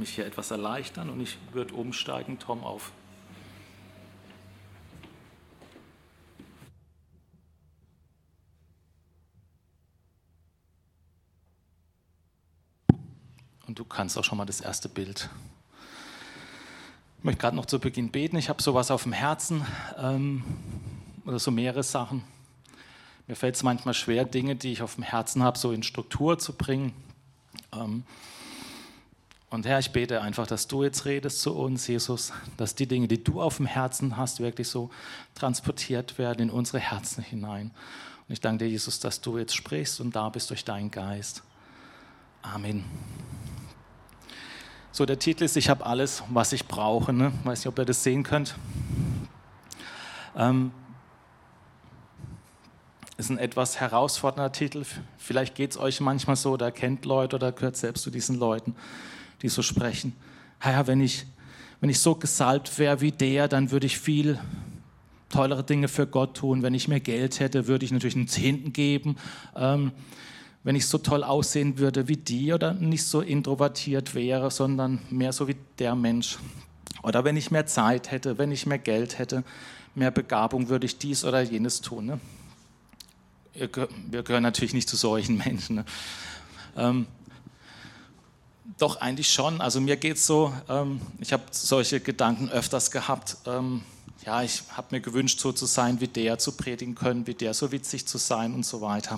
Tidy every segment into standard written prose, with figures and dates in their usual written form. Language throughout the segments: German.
mich hier etwas erleichtern und ich würde umsteigen, Tom, auf. Und du kannst auch schon mal das erste Bild. Ich möchte gerade noch zu Beginn beten. Ich habe sowas auf dem Herzen oder so mehrere Sachen. Mir fällt es manchmal schwer, Dinge, die ich auf dem Herzen habe, so in Struktur zu bringen. Und Herr, ich bete einfach, dass du jetzt redest zu uns, Jesus, dass die Dinge, die du auf dem Herzen hast, wirklich so transportiert werden in unsere Herzen hinein. Und ich danke dir, Jesus, dass du jetzt sprichst und da bist durch deinen Geist. Amen. So, der Titel ist, ich habe alles, was ich brauche. Ne? Ich weiß nicht, ob ihr das sehen könnt. Ist ein etwas herausfordernder Titel. Vielleicht geht es euch manchmal so, oder kennt Leute oder gehört selbst zu diesen Leuten, die so sprechen. Herr, wenn ich so gesalbt wäre wie der, dann würde ich viel tollere Dinge für Gott tun. Wenn ich mehr Geld hätte, würde ich natürlich einen Zehnten geben. Wenn ich so toll aussehen würde wie die oder nicht so introvertiert wäre, sondern mehr so wie der Mensch. Oder wenn ich mehr Zeit hätte, wenn ich mehr Geld hätte, mehr Begabung, würde ich dies oder jenes tun. Ne? Wir gehören natürlich nicht zu solchen Menschen. Ne? Doch eigentlich schon. Also mir geht es so, ich habe solche Gedanken öfters gehabt. Ich habe mir gewünscht, so zu sein wie der, zu predigen können wie der, so witzig zu sein und so weiter.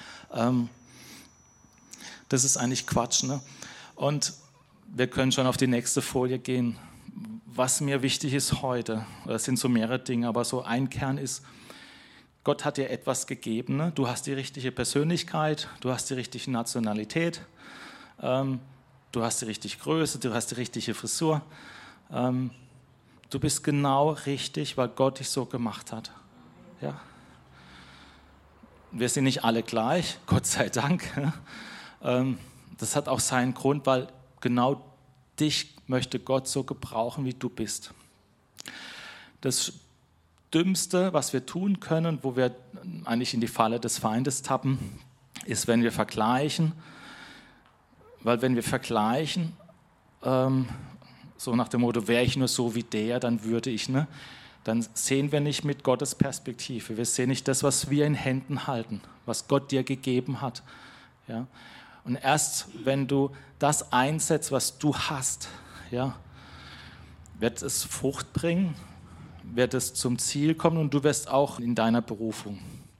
Das ist eigentlich Quatsch. Ne? Und wir können schon auf die nächste Folie gehen. Was mir wichtig ist heute, das sind so mehrere Dinge, aber so ein Kern ist, Gott hat dir etwas gegeben. Ne? Du hast die richtige Persönlichkeit, du hast die richtige Nationalität, du hast die richtige Größe, du hast die richtige Frisur. Du bist genau richtig, weil Gott dich so gemacht hat. Ja? Wir sind nicht alle gleich, Gott sei Dank. Das hat auch seinen Grund, weil genau dich möchte Gott so gebrauchen, wie du bist. Das Dümmste, was wir tun können, wo wir eigentlich in die Falle des Feindes tappen, ist, wenn wir vergleichen. Weil wenn wir vergleichen, so nach dem Motto, wäre ich nur so wie der, dann würde ich, ne? Dann sehen wir nicht mit Gottes Perspektive. Wir sehen nicht das, was wir in Händen halten, was Gott dir gegeben hat. Ja? Und erst wenn du das einsetzt, was du hast, ja, wird es Frucht bringen, wird es zum Ziel kommen und du wirst auch in deiner Berufung.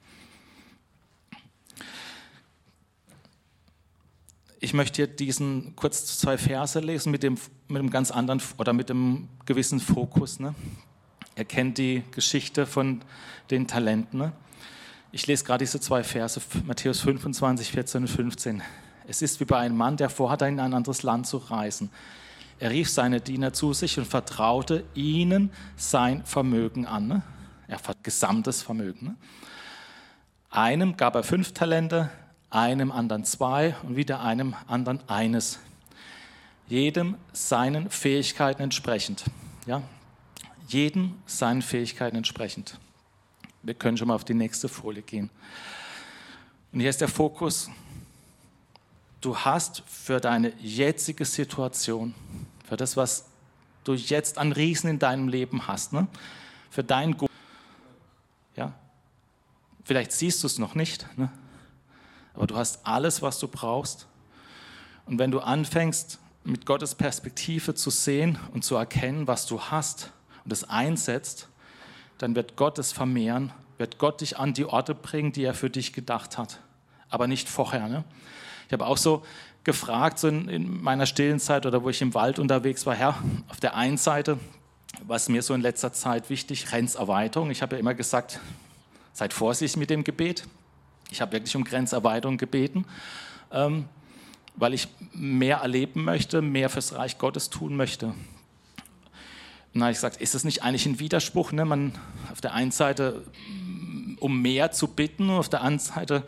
Ich möchte hier kurz 2 Verse lesen mit dem ganz anderen oder mit dem gewissen Fokus. Ne? Ihr kennt die Geschichte von den Talenten. Ne? Ich lese gerade diese 2 Verse, Matthäus 25, 14 und 15. Es ist wie bei einem Mann, der vorhatte, in ein anderes Land zu reisen. Er rief seine Diener zu sich und vertraute ihnen sein Vermögen an. Ne? Gesamtes Vermögen. Ne? Einem gab er 5 Talente, einem anderen 2 und wieder einem anderen 1. Jedem seinen Fähigkeiten entsprechend. Ja? Jedem seinen Fähigkeiten entsprechend. Wir können schon mal auf die nächste Folie gehen. Und hier ist der Fokus. Du hast für deine jetzige Situation, für das, was du jetzt an Riesen in deinem Leben hast, ne? Für dein Gut. Ja? Vielleicht siehst du es noch nicht, ne? Aber du hast alles, was du brauchst. Und wenn du anfängst, mit Gottes Perspektive zu sehen und zu erkennen, was du hast und es einsetzt, dann wird Gott es vermehren, wird Gott dich an die Orte bringen, die er für dich gedacht hat. Aber nicht vorher. Ne? Ich habe auch so gefragt, so in meiner stillen Zeit oder wo ich im Wald unterwegs war, Herr, auf der einen Seite, was mir so in letzter Zeit wichtig, Grenzerweiterung. Ich habe ja immer gesagt, seid vorsichtig mit dem Gebet. Ich habe wirklich um Grenzerweiterung gebeten, weil ich mehr erleben möchte, mehr fürs Reich Gottes tun möchte. Und dann habe ich gesagt, ist das nicht eigentlich ein Widerspruch? Ne? Man auf der einen Seite um mehr zu bitten und auf der anderen Seite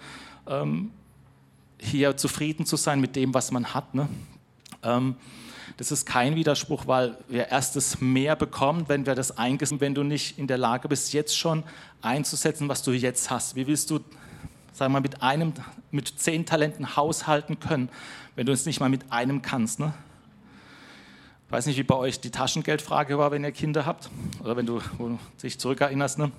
hier zufrieden zu sein mit dem, was man hat. Ne? Das ist kein Widerspruch, weil wir erst das mehr bekommen, wenn wir das eingesetzt, wenn du nicht in der Lage bist, jetzt schon einzusetzen, was du jetzt hast. Wie willst du, sagen wir mal, mit 10 Talenten haushalten können, wenn du es nicht mal mit einem kannst? Ne? Ich weiß nicht, wie bei euch die Taschengeldfrage war, wenn ihr Kinder habt oder wenn du dich zurückerinnerst. Ne?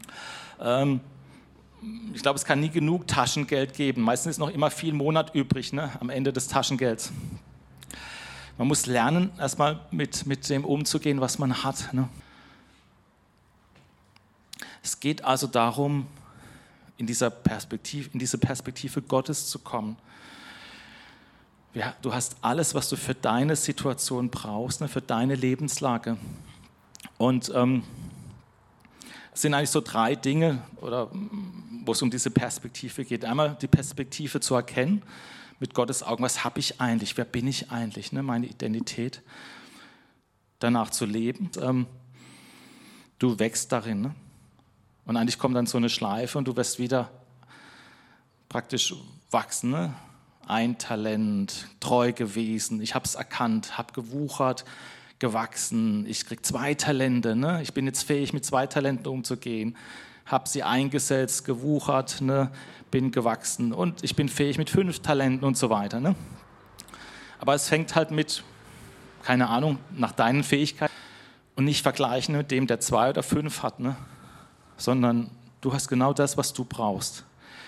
Ich glaube, es kann nie genug Taschengeld geben. Meistens ist noch immer viel Monat übrig, ne, am Ende des Taschengelds. Man muss lernen, erstmal mit dem umzugehen, was man hat. Ne? Es geht also darum, in diese Perspektive Gottes zu kommen. Ja, du hast alles, was du für deine Situation brauchst, ne, für deine Lebenslage. Und es sind eigentlich so 3 Dinge, wo es um diese Perspektive geht. Einmal die Perspektive zu erkennen, mit Gottes Augen, was habe ich eigentlich, wer bin ich eigentlich, ne, meine Identität. Danach zu leben. Du wächst darin. Ne? Und eigentlich kommt dann so eine Schleife und du wirst wieder praktisch wachsen. Ne? Ein Talent, treu gewesen, ich habe es erkannt, habe gewuchert, gewachsen, ich kriege 2 Talente, ne? Ich bin jetzt fähig, mit 2 Talenten umzugehen, habe sie eingesetzt, gewuchert, ne? Bin gewachsen und ich bin fähig mit 5 Talenten und so weiter. Ne? Aber es fängt halt mit, keine Ahnung, nach deinen Fähigkeiten und nicht vergleichen mit dem, der 2 oder 5 hat, ne? Sondern du hast genau das, was du brauchst.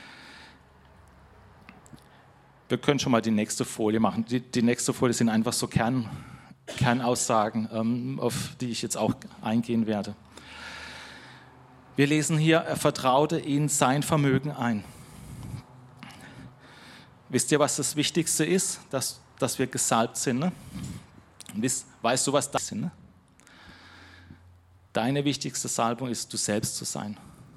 Wir können schon mal die nächste Folie machen. Die nächste Folie sind einfach so Kernaussagen, auf die ich jetzt auch eingehen werde. Wir lesen hier, er vertraute ihnen sein Vermögen ein. Wisst ihr, was das Wichtigste ist? Dass wir gesalbt sind. Ne? Weißt du, was das ist? Ne? Deine wichtigste Salbung ist, du selbst zu sein.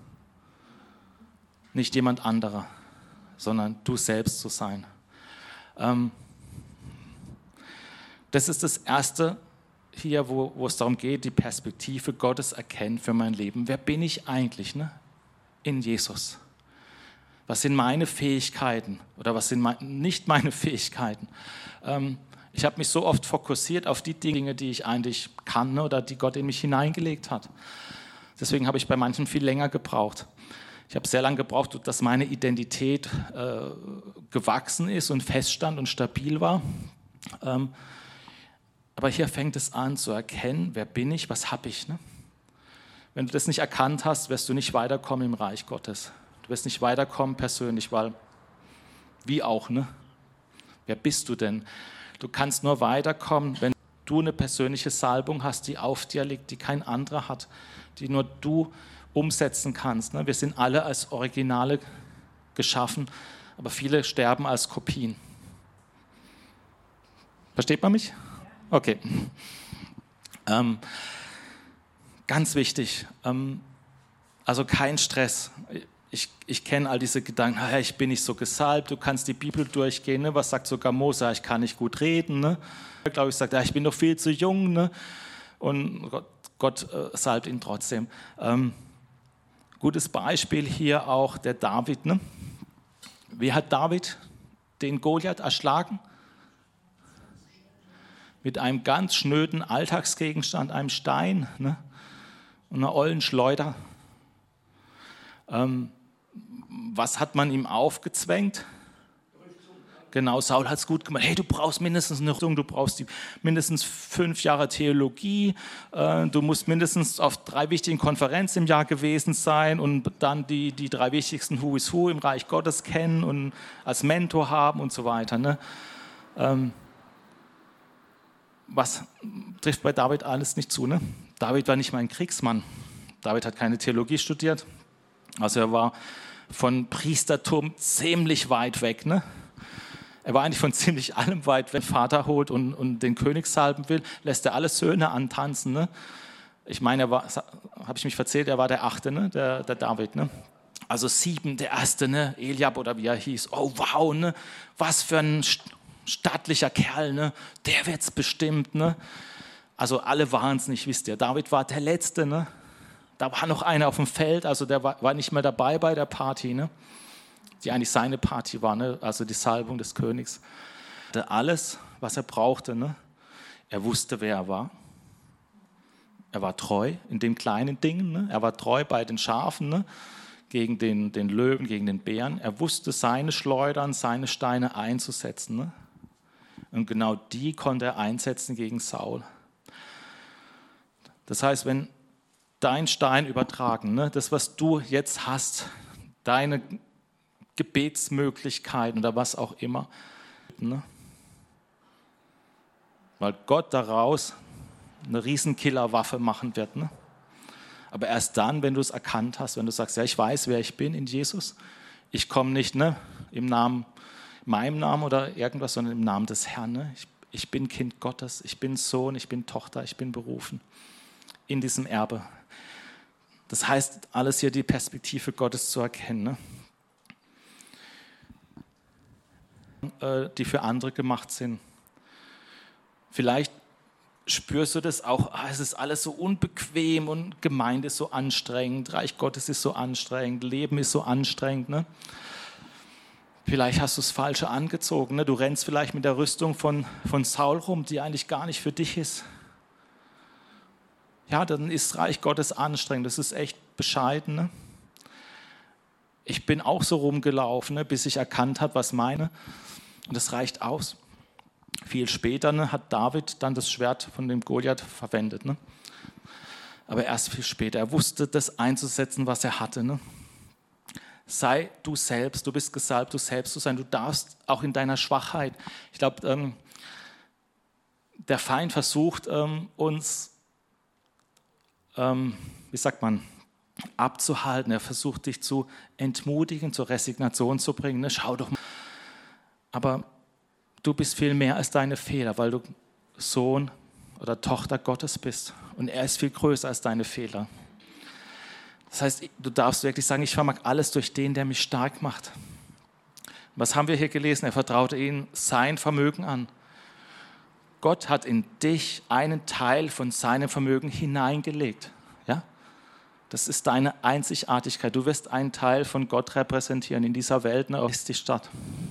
Nicht jemand anderer, sondern du selbst zu sein. Das ist das Erste hier, wo es darum geht, die Perspektive Gottes erkennen für mein Leben. Wer bin ich eigentlich, ne? In Jesus? Was sind meine Fähigkeiten oder was sind nicht meine Fähigkeiten? Ich habe mich so oft fokussiert auf die Dinge, die ich eigentlich kann, ne? Oder die Gott in mich hineingelegt hat. Deswegen habe ich bei manchen viel länger gebraucht. Ich habe sehr lange gebraucht, dass meine Identität gewachsen ist und feststand und stabil war. Aber hier fängt es an zu erkennen, wer bin ich, was habe ich. Ne? Wenn du das nicht erkannt hast, wirst du nicht weiterkommen im Reich Gottes. Du wirst nicht weiterkommen persönlich, weil, wie auch, ne? Wer bist du denn? Du kannst nur weiterkommen, wenn du eine persönliche Salbung hast, die auf dir liegt, die kein anderer hat, die nur du umsetzen kannst. Ne? Wir sind alle als Originale geschaffen, aber viele sterben als Kopien. Versteht man mich? Okay. Ganz wichtig, also kein Stress. Ich kenne all diese Gedanken, ich bin nicht so gesalbt, du kannst die Bibel durchgehen, ne? Was sagt sogar Mose, ich kann nicht gut reden. Ne? Ich glaube, ich sage, ich bin noch viel zu jung. Ne? Und Gott salbt ihn trotzdem. Gutes Beispiel hier auch der David. Ne? Wie hat David den Goliath erschlagen? Mit einem ganz schnöden Alltagsgegenstand, einem Stein, ne? Und einer ollen Schleuder. Was hat man ihm aufgezwängt? Genau, Saul hat es gut gemacht. Hey, du brauchst mindestens eine Rüstung, du brauchst mindestens 5 Jahre Theologie, du musst mindestens auf 3 wichtigen Konferenzen im Jahr gewesen sein und dann die 3 wichtigsten Who is Who im Reich Gottes kennen und als Mentor haben und so weiter. Ne? Was trifft bei David alles nicht zu? Ne? David war nicht mal ein Kriegsmann. David hat keine Theologie studiert. Also er war von Priestertum ziemlich weit weg. Ne? Er war eigentlich von ziemlich allem weit weg. Wenn Vater holt und den König salben will, lässt er alle Söhne antanzen. Ne? Ich meine, habe ich mich verzählt, er war der 8., ne? der David. Ne? Also 7, der 1., ne? Eliab oder wie er hieß. Oh wow, ne? Was für ein stattlicher Kerl, ne? Der wird's bestimmt. Ne? Also alle waren es nicht, wisst ihr. David war der Letzte. Ne? Da war noch einer auf dem Feld, also der war nicht mehr dabei bei der Party, ne? Die eigentlich seine Party war, ne? Also die Salbung des Königs. Er hatte alles, was er brauchte. Ne? Er wusste, wer er war. Er war treu in den kleinen Dingen. Ne? Er war treu bei den Schafen, ne? Gegen den Löwen, gegen den Bären. Er wusste, seine Schleudern, seine Steine einzusetzen. Ne? Und genau die konnte er einsetzen gegen Saul. Das heißt, wenn dein Stein übertragen, ne, das, was du jetzt hast, deine Gebetsmöglichkeiten oder was auch immer, ne, weil Gott daraus eine riesen Killerwaffe machen wird. Ne? Aber erst dann, wenn du es erkannt hast, wenn du sagst, ja, ich weiß, wer ich bin in Jesus, ich komme nicht im Namen, meinem Namen oder irgendwas, sondern im Namen des Herrn. Ne? Ich bin Kind Gottes, ich bin Sohn, ich bin Tochter, ich bin berufen in diesem Erbe. Das heißt, alles hier die Perspektive Gottes zu erkennen, ne? Die für andere gemacht sind. Vielleicht spürst du das auch, es ist alles so unbequem und Gemeinde ist so anstrengend, Reich Gottes ist so anstrengend, Leben ist so anstrengend. Ne? Vielleicht hast du das Falsche angezogen. Ne? Du rennst vielleicht mit der Rüstung von Saul rum, die eigentlich gar nicht für dich ist. Ja, dann ist Reich Gottes anstrengend, das ist echt bescheiden. Ne? Ich bin auch so rumgelaufen, ne, bis ich erkannt habe, was meine. Und das reicht aus. Viel später, ne, hat David dann das Schwert von dem Goliath verwendet. Ne? Aber erst viel später. Er wusste, das einzusetzen, was er hatte. Ne? Sei du selbst, du bist gesalbt, du selbst zu sein. Du darfst auch in deiner Schwachheit. Ich glaube, der Feind versucht uns, abzuhalten. Er versucht dich zu entmutigen, zur Resignation zu bringen. Ne? Schau doch mal. Aber du bist viel mehr als deine Fehler, weil du Sohn oder Tochter Gottes bist. Und er ist viel größer als deine Fehler. Das heißt, du darfst wirklich sagen, ich vermag alles durch den, der mich stark macht. Was haben wir hier gelesen? Er vertraute ihnen sein Vermögen an. Gott hat in dich einen Teil von seinem Vermögen hineingelegt. Ja? Das ist deine Einzigartigkeit. Du wirst einen Teil von Gott repräsentieren in dieser Welt, ne, ist die Stadt.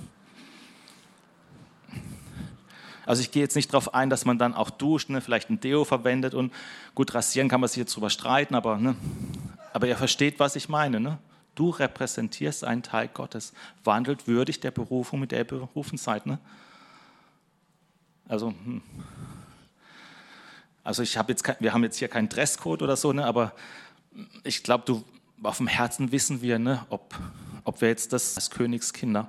Also ich gehe jetzt nicht darauf ein, dass man dann auch duscht, ne, vielleicht ein Deo verwendet und gut rasieren kann man sich jetzt drüber streiten, aber ihr versteht, was ich meine. Ne? Du repräsentierst einen Teil Gottes, wandelt würdig der Berufung, mit der ihr berufen seid. Ne? Also wir haben jetzt hier keinen Dresscode oder so, ne, aber ich glaube, auf dem Herzen wissen wir, ne, ob wir jetzt das als Königskinder.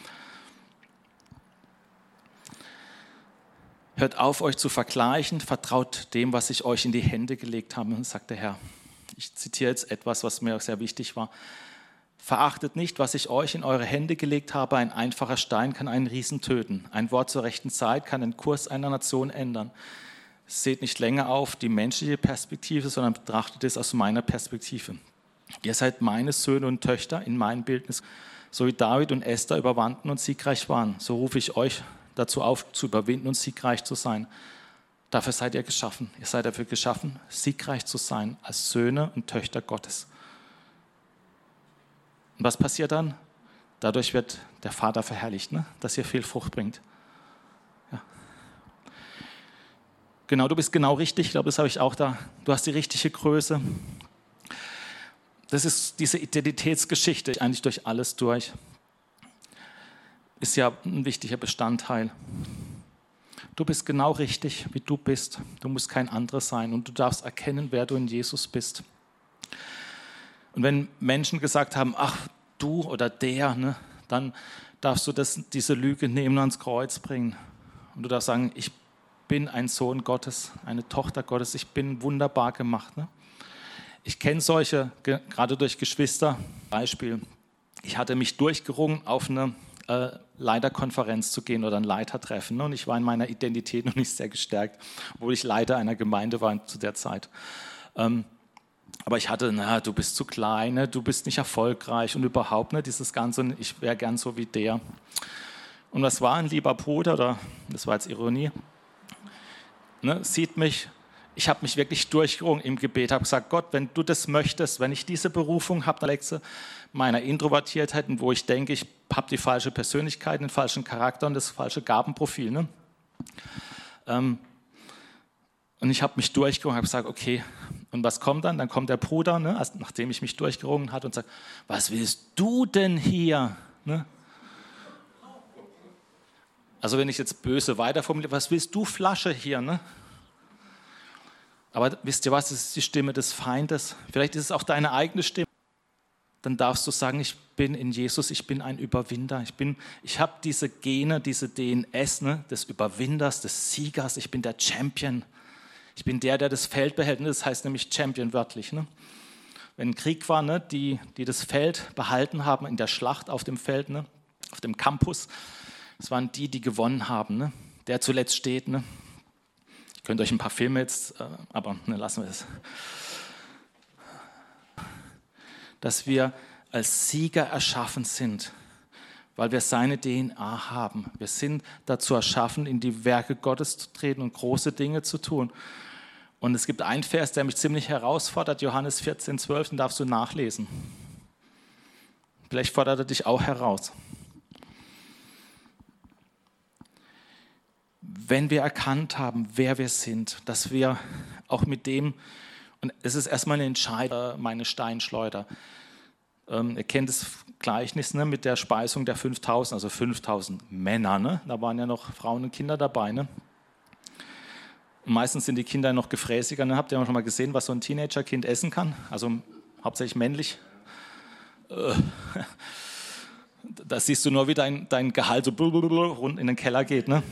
Hört auf, euch zu vergleichen, vertraut dem, was ich euch in die Hände gelegt habe, sagt der Herr. Ich zitiere jetzt etwas, was mir auch sehr wichtig war. Verachtet nicht, was ich euch in eure Hände gelegt habe. Ein einfacher Stein kann einen Riesen töten. Ein Wort zur rechten Zeit kann den Kurs einer Nation ändern. Seht nicht länger auf die menschliche Perspektive, sondern betrachtet es aus meiner Perspektive. Ihr seid meine Söhne und Töchter in meinem Bildnis, so wie David und Esther überwanden und siegreich waren. So rufe ich euch dazu auf, zu überwinden und siegreich zu sein. Dafür seid ihr geschaffen. Ihr seid dafür geschaffen, siegreich zu sein als Söhne und Töchter Gottes. Und was passiert dann? Dadurch wird der Vater verherrlicht, ne? Dass ihr viel Frucht bringt. Ja. Genau, du bist genau richtig. Ich glaube, das habe ich auch da. Du hast die richtige Größe. Das ist diese Identitätsgeschichte, eigentlich durch alles durch. Ist ja ein wichtiger Bestandteil. Du bist genau richtig, wie du bist. Du musst kein anderer sein und du darfst erkennen, wer du in Jesus bist. Und wenn Menschen gesagt haben, ach, du oder der, ne, dann darfst du diese Lüge nehmen und ans Kreuz bringen. Und du darfst sagen, ich bin ein Sohn Gottes, eine Tochter Gottes, ich bin wunderbar gemacht. Ne? Ich kenne solche, gerade durch Geschwister. Beispiel, ich hatte mich durchgerungen, auf eine Leiterkonferenz zu gehen oder ein Leitertreffen. Ne? Und ich war in meiner Identität noch nicht sehr gestärkt, obwohl ich Leiter einer Gemeinde war zu der Zeit. Aber ich hatte, du bist zu klein, ne? Du bist nicht erfolgreich und überhaupt, ne? Dieses Ganze, ich wäre gern so wie der. Und was war ein lieber Bruder, oder das war jetzt Ironie, ne? Sieht mich, ich habe mich wirklich durchgerungen im Gebet, habe gesagt, Gott, wenn du das möchtest, wenn ich diese Berufung habe, Alexe, meiner Introvertiertheit, wo ich denke, ich habe die falsche Persönlichkeit, den falschen Charakter und das falsche Gabenprofil. Ne? Und ich habe mich durchgerungen, habe gesagt, okay, und was kommt dann? Dann kommt der Bruder, ne, nachdem ich mich durchgerungen hatte und sagt, was willst du denn hier? Ne? Also wenn ich jetzt böse weiterformuliere, was willst du, Flasche hier, ne? Aber wisst ihr was, das ist die Stimme des Feindes. Vielleicht ist es auch deine eigene Stimme. Dann darfst du sagen, ich bin in Jesus, ich bin ein Überwinder. Ich habe diese Gene, diese DNS, ne, des Überwinders, des Siegers. Ich bin der Champion. Ich bin der das Feld behält. Ne? Das heißt nämlich Champion wörtlich. Ne? Wenn ein Krieg war, ne, die das Feld behalten haben in der Schlacht auf dem Feld, ne, auf dem Campus, das waren die gewonnen haben. Ne? Der zuletzt steht. Ne? Ihr könnt euch ein paar Filme jetzt, aber ne, lassen wir es. Dass wir als Sieger erschaffen sind, weil wir seine DNA haben. Wir sind dazu erschaffen, in die Werke Gottes zu treten und große Dinge zu tun. Und es gibt einen Vers, der mich ziemlich herausfordert, Johannes 14,12, den darfst du nachlesen. Vielleicht fordert er dich auch heraus. Wenn wir erkannt haben, wer wir sind, dass wir auch mit dem, und es ist erstmal eine Entscheidung, meine Steinschleuder. Ihr kennt das Gleichnis, ne, mit der Speisung der 5.000, also 5.000 Männer. Ne? Da waren ja noch Frauen und Kinder dabei. Ne? Und meistens sind die Kinder noch gefräßiger. Ne? Habt ihr schon mal gesehen, was so ein Teenagerkind essen kann? Also hauptsächlich männlich. Da siehst du nur, wie dein Gehalt so rund in den Keller geht. Ne?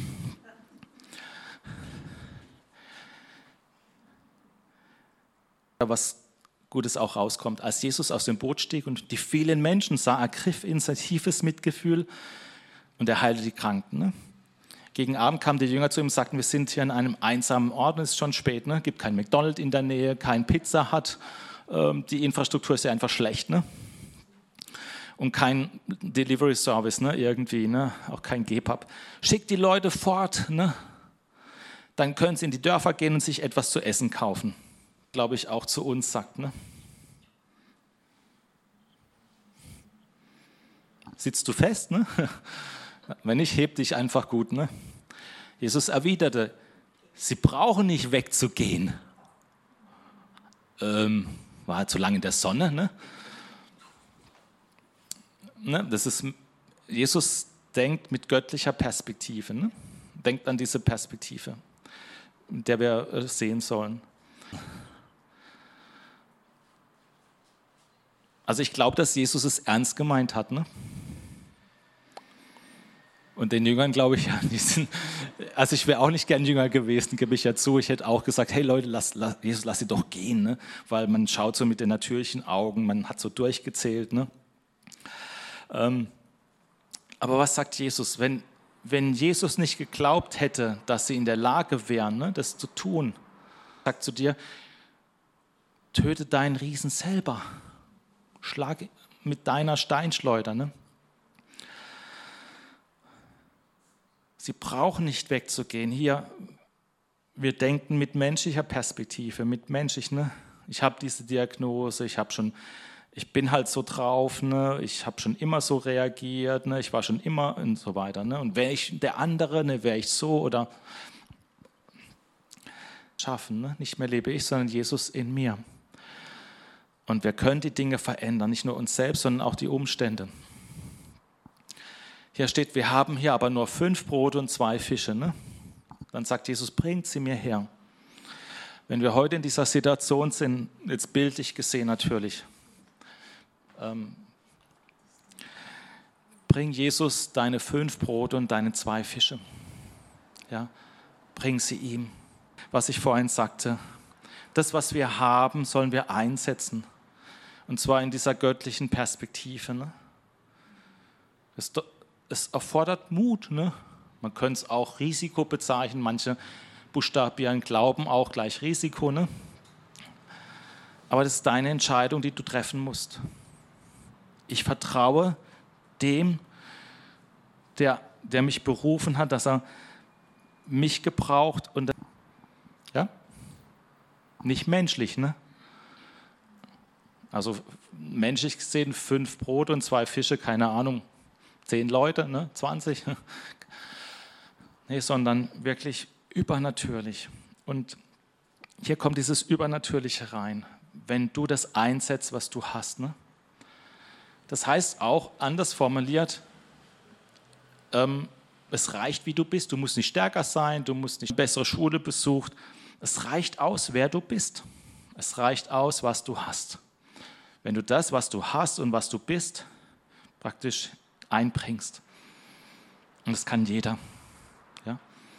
Was Gutes auch rauskommt. Als Jesus aus dem Boot stieg und die vielen Menschen sah, ergriff ihn sein tiefes Mitgefühl und er heilte die Kranken. Ne? Gegen Abend kamen die Jünger zu ihm und sagten, wir sind hier an einem einsamen Ort und es ist schon spät. Ne? Gibt kein McDonald's in der Nähe, kein Pizza Hut. Die Infrastruktur ist ja einfach schlecht. Ne? Und kein Delivery Service, ne? Irgendwie, ne? Auch kein Gepub. Schickt die Leute fort, ne? Dann können sie in die Dörfer gehen und sich etwas zu essen kaufen. Glaube ich, auch zu uns sagt. Ne? Sitzt du fest? Ne? Wenn nicht, heb dich einfach gut. Ne? Jesus erwiderte, sie brauchen nicht wegzugehen. War halt zu lange in der Sonne. Ne? Das ist, Jesus denkt mit göttlicher Perspektive. Ne? Denkt an diese Perspektive, in der wir sehen sollen. Also ich glaube, dass Jesus es ernst gemeint hat. Ne? Und den Jüngern glaube ich ja, also ich wäre auch nicht gern Jünger gewesen, gebe ich ja zu. Ich hätte auch gesagt, hey Leute, Jesus, lass sie doch gehen. Ne? Weil man schaut so mit den natürlichen Augen, man hat so durchgezählt. Ne? Aber was sagt Jesus? Wenn Jesus nicht geglaubt hätte, dass sie in der Lage wären, ne, das zu tun, sagt zu dir, töte deinen Riesen selber. Schlag mit deiner Steinschleuder. Ne? Sie brauchen nicht wegzugehen. Hier, wir denken mit menschlicher Perspektive, mit menschlich. Ne? Ich habe diese Diagnose, ich bin halt so drauf, ne? Ich habe schon immer so reagiert, ne? Ich war schon immer und so weiter. Ne? Und wäre ich der andere, ne? Wäre ich so oder schaffen. Ne? Nicht mehr lebe ich, sondern Jesus in mir. Und wir können die Dinge verändern, nicht nur uns selbst, sondern auch die Umstände. Hier steht, wir haben hier aber nur 5 Brote und 2 Fische. Ne? Dann sagt Jesus, bringt sie mir her. Wenn wir heute in dieser Situation sind, jetzt bildlich gesehen natürlich, bring Jesus deine 5 Brote und deine 2 Fische. Ja? Bring sie ihm. Was ich vorhin sagte, das, was wir haben, sollen wir einsetzen. Und zwar in dieser göttlichen Perspektive. Ne? Es erfordert Mut. Ne? Man könnte es auch Risiko bezeichnen. Manche buchstabieren Glauben auch gleich Risiko. Ne? Aber das ist deine Entscheidung, die du treffen musst. Ich vertraue dem, der mich berufen hat, dass er mich gebraucht und ja, nicht menschlich, ne? Also menschlich gesehen 5 Brote und 2 Fische, keine Ahnung, 10 Leute, ne? 20. Nee, sondern wirklich übernatürlich. Und hier kommt dieses Übernatürliche rein, wenn du das einsetzt, was du hast. Ne? Das heißt auch, anders formuliert, Es reicht, wie du bist. Du musst nicht stärker sein, du musst nicht eine bessere Schule besucht. Es reicht aus, wer du bist. Es reicht aus, was du hast. Wenn du das, was du hast und was du bist, praktisch einbringst. Und das kann jeder. Ja?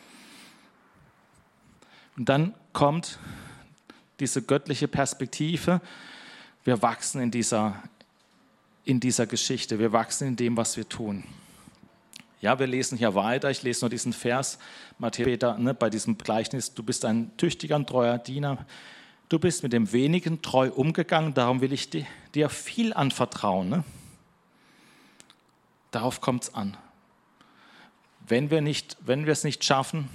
Und dann kommt diese göttliche Perspektive. Wir wachsen in dieser Geschichte. Wir wachsen in dem, was wir tun. Ja, wir lesen hier weiter. Ich lese nur diesen Vers, Matthäus, später, bei diesem Gleichnis. Du bist ein tüchtiger und treuer Diener. Du bist mit dem Wenigen treu umgegangen. Darum will ich dir viel anvertrauen. Ne? Darauf kommt es an. Wenn wir es nicht schaffen,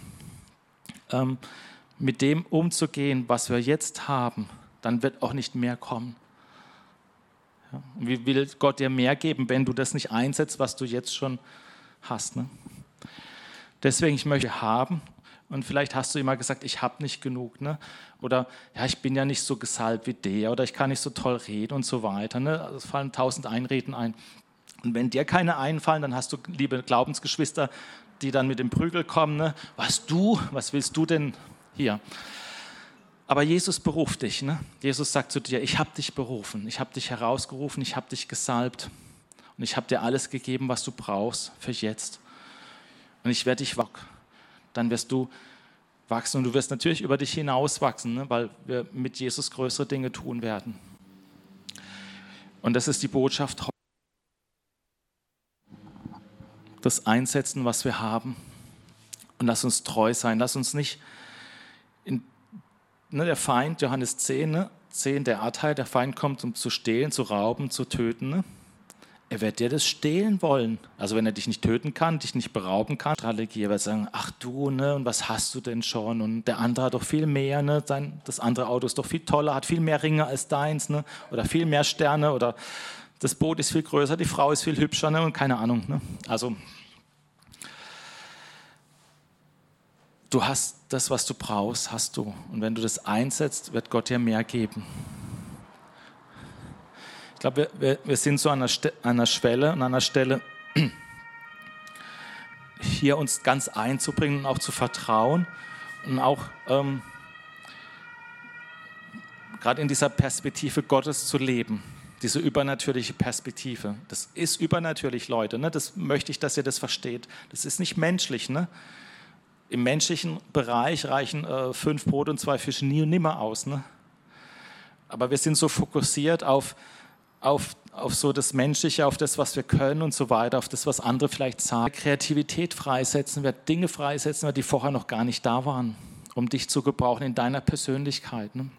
mit dem umzugehen, was wir jetzt haben, dann wird auch nicht mehr kommen. Ja? Und wie will Gott dir mehr geben, wenn du das nicht einsetzt, was du jetzt schon hast? Ne? Deswegen, ich möchte haben. Und vielleicht hast du immer gesagt, ich habe nicht genug. Ne? Oder ja, ich bin ja nicht so gesalbt wie der. Oder ich kann nicht so toll reden und so weiter. Ne? Also es fallen 1000 Einreden ein. Und wenn dir keine einfallen, dann hast du, liebe Glaubensgeschwister, die dann mit dem Prügel kommen. Ne? Was willst du denn hier? Aber Jesus beruft dich. Ne? Jesus sagt zu dir, ich habe dich berufen. Ich habe dich herausgerufen. Ich habe dich gesalbt. Und ich habe dir alles gegeben, was du brauchst für jetzt. Und ich werde dich wachsen. Dann wirst du wachsen und du wirst natürlich über dich hinaus wachsen, ne? Weil wir mit Jesus größere Dinge tun werden. Und das ist die Botschaft. Das Einsetzen, was wir haben. Und lass uns treu sein. Lass uns nicht, der Feind, Johannes 10, 10, der Arteil, der Feind kommt, um zu stehlen, zu rauben, zu töten. Ne? Er wird dir das stehlen wollen. Also wenn er dich nicht töten kann, dich nicht berauben kann, Strategie, er wird sagen, ach du, ne, und was hast du denn schon? Und der andere hat doch viel mehr, ne? Das andere Auto ist doch viel toller, hat viel mehr Ringe als deins, ne? Oder viel mehr Sterne, oder das Boot ist viel größer, die Frau ist viel hübscher, ne? Und keine Ahnung. Ne? Also du hast das, was du brauchst, hast du. Und wenn du das einsetzt, wird Gott dir mehr geben. Ich glaube, wir sind so an einer Schwelle und an einer Stelle, hier uns ganz einzubringen und auch zu vertrauen und auch gerade in dieser Perspektive Gottes zu leben, diese übernatürliche Perspektive. Das ist übernatürlich, Leute. Ne? Das möchte ich, dass ihr das versteht. Das ist nicht menschlich. Ne? Im menschlichen Bereich reichen 5 Brote und 2 Fische nie und nimmer aus. Ne? Aber wir sind so fokussiert auf so das Menschliche, auf das, was wir können und so weiter, auf das, was andere vielleicht sagen. Kreativität freisetzen wird, Dinge freisetzen wird, die vorher noch gar nicht da waren, um dich zu gebrauchen in deiner Persönlichkeit. Ne?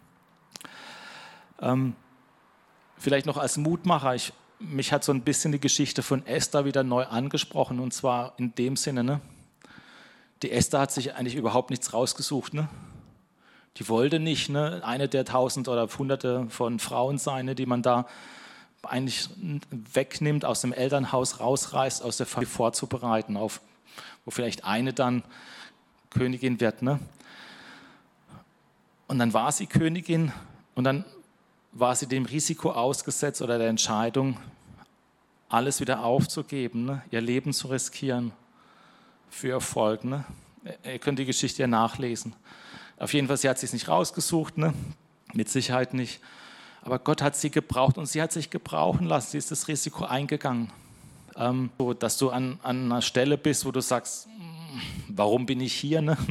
Vielleicht noch als Mutmacher, mich hat so ein bisschen die Geschichte von Esther wieder neu angesprochen, und zwar in dem Sinne, ne? Die Esther hat sich eigentlich überhaupt nichts rausgesucht. Ne? Die wollte nicht, ne? Eine der 1000 oder Hunderte von Frauen sein, ne? Die man da eigentlich wegnimmt, aus dem Elternhaus rausreißt, aus der Familie vorzubereiten, wo vielleicht eine dann Königin wird. Ne? Und dann war sie Königin und dann war sie dem Risiko ausgesetzt oder der Entscheidung, alles wieder aufzugeben, ne? Ihr Leben zu riskieren für Erfolg. Ne? Ihr könnt die Geschichte ja nachlesen. Auf jeden Fall, sie hat es sich nicht rausgesucht, ne? Mit Sicherheit nicht. Aber Gott hat sie gebraucht und sie hat sich gebrauchen lassen. Sie ist das Risiko eingegangen. So, dass du an einer Stelle bist, wo du sagst, warum bin ich hier? Ne?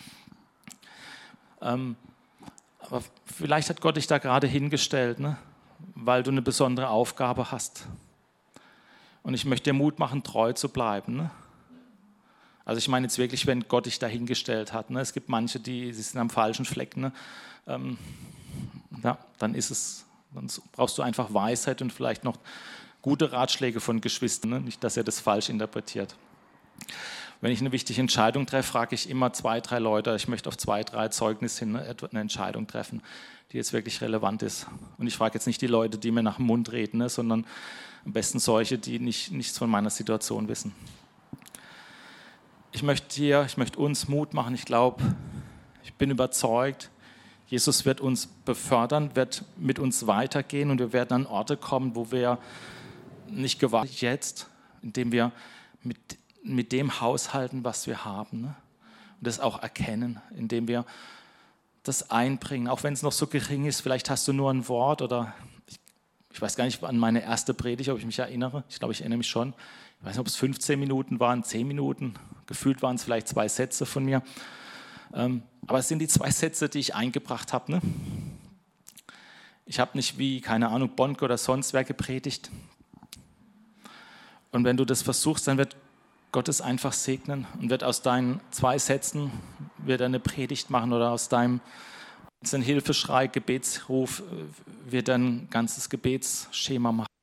Aber vielleicht hat Gott dich da gerade hingestellt, ne? Weil du eine besondere Aufgabe hast. Und ich möchte dir Mut machen, treu zu bleiben. Ne? Also ich meine jetzt wirklich, wenn Gott dich da hingestellt hat. Ne? Es gibt manche, die sind am falschen Fleck. Ne? Ja, dann brauchst du einfach Weisheit und vielleicht noch gute Ratschläge von Geschwistern. Ne? Nicht, dass er das falsch interpretiert. Wenn ich eine wichtige Entscheidung treffe, frage ich immer 2, 3 Leute. Ich möchte auf 2, 3 Zeugnisse hin eine Entscheidung treffen, die jetzt wirklich relevant ist. Und ich frage jetzt nicht die Leute, die mir nach dem Mund reden, ne? Sondern am besten solche, die nichts von meiner Situation wissen. Ich möchte uns Mut machen. Ich bin überzeugt, Jesus wird uns befördern, wird mit uns weitergehen und wir werden an Orte kommen, wo wir nicht gewartet jetzt, indem wir mit dem haushalten, was wir haben. Ne? Und das auch erkennen, indem wir das einbringen, auch wenn es noch so gering ist. Vielleicht hast du nur ein Wort oder ich weiß gar nicht an meine erste Predigt, ob ich mich erinnere. Ich glaube, ich erinnere mich schon. Ich weiß nicht, ob es 15 Minuten waren, 10 Minuten. Gefühlt waren es vielleicht 2 Sätze von mir. Aber es sind die 2 Sätze, die ich eingebracht habe. Ne? Ich habe nicht wie, keine Ahnung, Bonke oder sonst wer gepredigt. Und wenn du das versuchst, dann wird Gott es einfach segnen und wird aus deinen 2 Sätzen wird er eine Predigt machen oder aus deinem Hilfeschrei, Gebetsruf wird er ein ganzes Gebetsschema machen.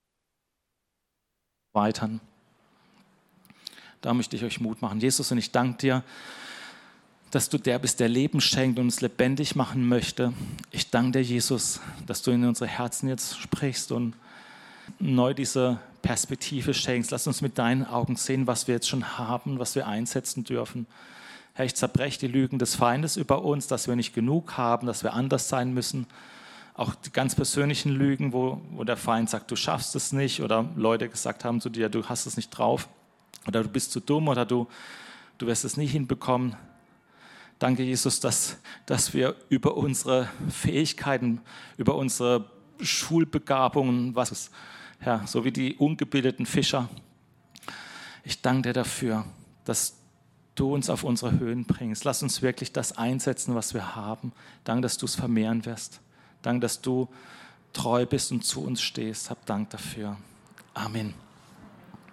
Weitern. Da möchte ich euch Mut machen. Jesus, und ich danke dir, dass du der bist, der Leben schenkt und uns lebendig machen möchte. Ich danke dir, Jesus, dass du in unsere Herzen jetzt sprichst und neu diese Perspektive schenkst. Lass uns mit deinen Augen sehen, was wir jetzt schon haben, was wir einsetzen dürfen. Herr, ich zerbreche die Lügen des Feindes über uns, dass wir nicht genug haben, dass wir anders sein müssen. Auch die ganz persönlichen Lügen, wo der Feind sagt, du schaffst es nicht, oder Leute gesagt haben zu dir, du hast es nicht drauf, oder du bist zu dumm, oder du wirst es nie hinbekommen. Danke, Jesus, dass wir über unsere Fähigkeiten, über unsere Schulbegabungen, was ist, Herr, so wie die ungebildeten Fischer, ich danke dir dafür, dass du uns auf unsere Höhen bringst. Lass uns wirklich das einsetzen, was wir haben. Danke, dass du es vermehren wirst. Danke, dass du treu bist und zu uns stehst. Hab Dank dafür. Amen.